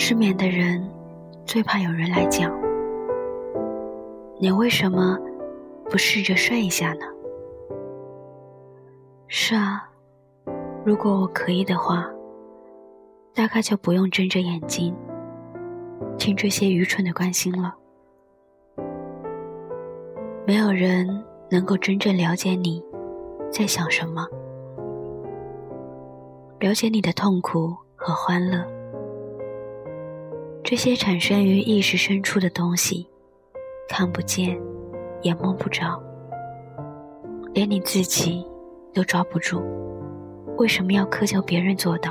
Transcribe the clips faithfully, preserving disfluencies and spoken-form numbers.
失眠的人最怕有人来讲，你为什么不试着睡一下呢？是啊，如果我可以的话，大概就不用睁着眼睛听这些愚蠢的关心了。没有人能够真正了解你在想什么，了解你的痛苦和欢乐。这些产生于意识深处的东西，看不见也摸不着，连你自己都抓不住，为什么要苛求别人做到？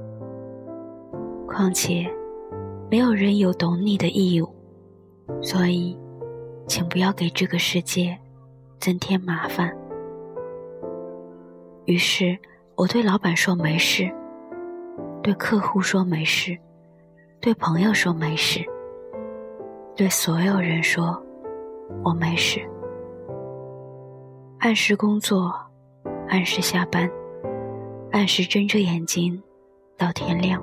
况且没有人有懂你的义务，所以请不要给这个世界增添麻烦。于是我对老板说没事，对客户说没事，对朋友说没事，对所有人说我没事。按时工作，按时下班，按时睁着眼睛到天亮。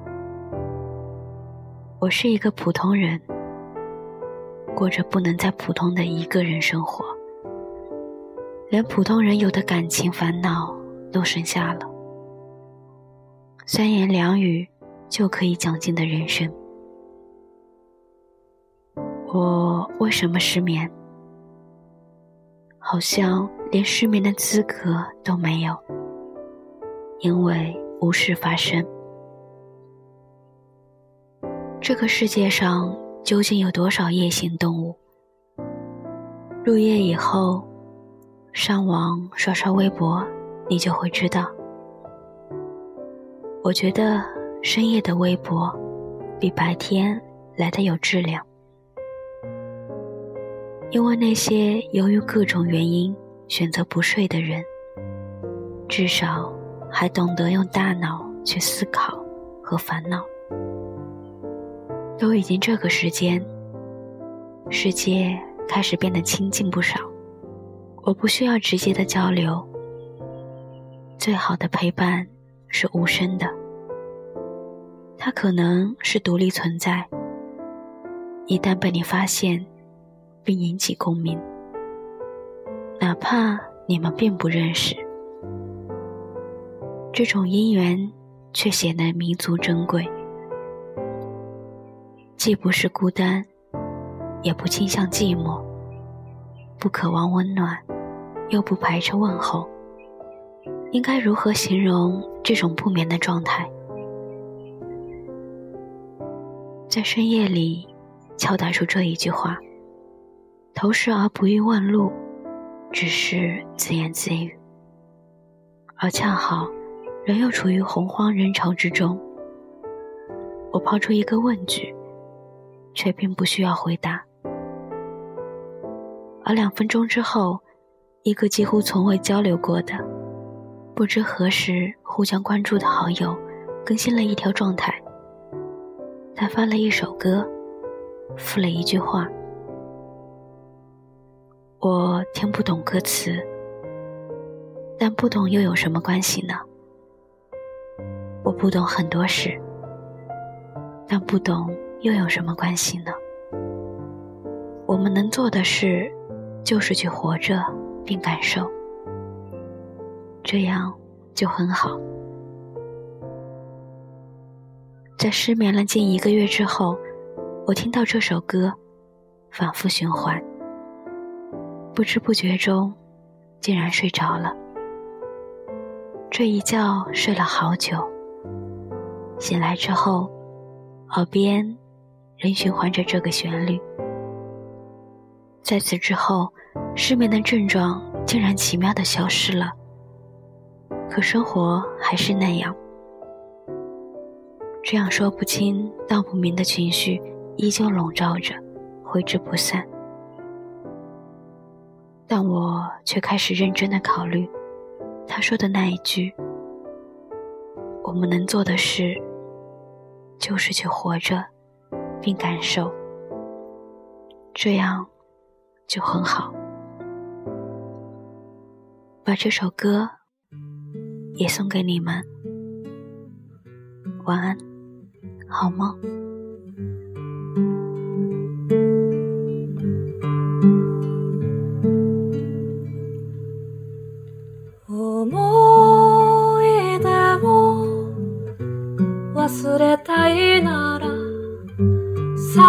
我是一个普通人，过着不能再普通的一个人生活，连普通人有的感情烦恼都剩下了，三言两语就可以讲尽的人生。我为什么失眠？好像连失眠的资格都没有，因为无事发生。这个世界上究竟有多少夜行动物？入夜以后，上网刷刷微博，你就会知道。我觉得深夜的微博比白天来得有质量，因为那些由于各种原因选择不睡的人，至少还懂得用大脑去思考和烦恼。都已经这个时间，世界开始变得清静不少，我不需要直接的交流，最好的陪伴是无声的，它可能是独立存在，一旦被你发现并引起共鸣，哪怕你们并不认识，这种因缘却显得弥足珍贵，既不是孤单，也不倾向寂寞，不渴望温暖，又不排斥问候。应该如何形容这种不眠的状态？在深夜里敲打出这一句话，投石而不欲问路，只是自言自语。而恰好人又处于洪荒人潮之中，我抛出一个问句，却并不需要回答。而两分钟之后，一个几乎从未交流过的不知何时互相关注的好友更新了一条状态，他发了一首歌，附了一句话。我听不懂歌词，但不懂又有什么关系呢？我不懂很多事，但不懂又有什么关系呢？我们能做的事就是去活着并感受，这样就很好。在失眠了近一个月之后，我听到这首歌反复循环，不知不觉中竟然睡着了。这一觉睡了好久，醒来之后耳边仍循环着这个旋律。在此之后，失眠的症状竟然奇妙地消失了，可生活还是那样，这样说不清道不明的情绪依旧笼罩着，挥之不散。但我却开始认真地考虑他说的那一句，我们能做的事就是去活着并感受，这样就很好。把这首歌也送给你们，晚安，好梦。 思い出を忘れたいならさ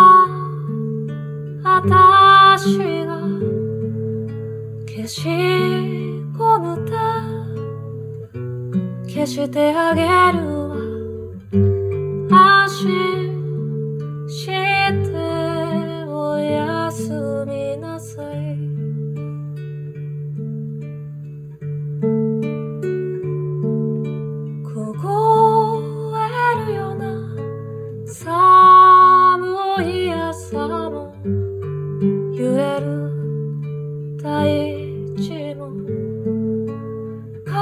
あ私が消しゴムで消してあげるわ安心しておやすみなさい凍えるような寒い朝も揺れる大地も体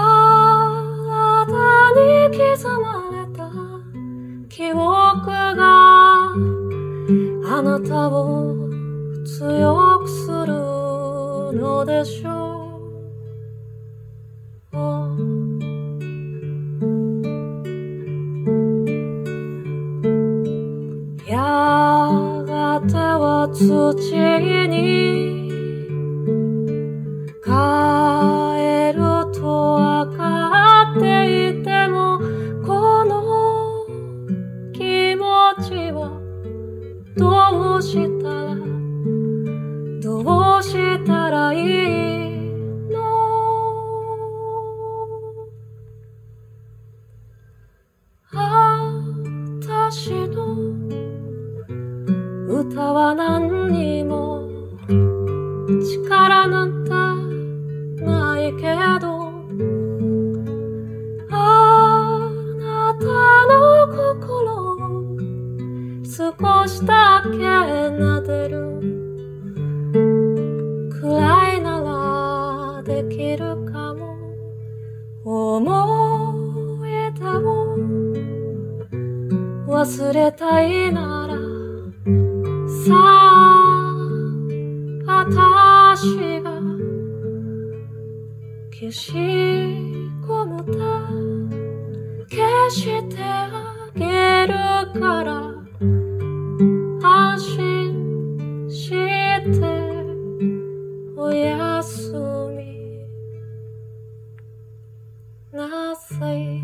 に刻まれた記憶があなたを強くするのでしょうやがては土に帰ると分かっていてもこの気持ちはどうしたらどうしたらいいの私の歌は何にも力なんてないけどあなたの心を少しだけ撫でるくらいならできるかも思い出を忘れたいならさあ私が消しゴムで消してあげるから安心しておやすみなさい